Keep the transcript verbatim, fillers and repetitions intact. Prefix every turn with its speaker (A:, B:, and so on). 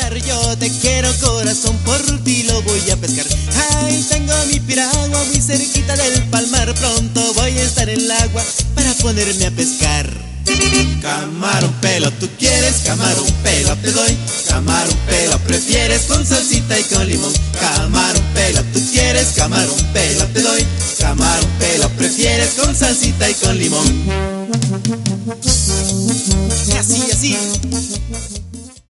A: pescar, yo te quiero corazón, por ti lo voy a pescar. Ay, tengo mi piragua muy cerquita del palmar, pronto voy a estar en el agua para ponerme a pescar. Camarón pelo, tú quieres, camarón pelo te doy. Camarón pelo prefieres, con salsita y con limón. Camarón pelo, tú quieres, camarón pelo te doy. Camarón pelo prefieres, con salsita y con limón. Y así, así.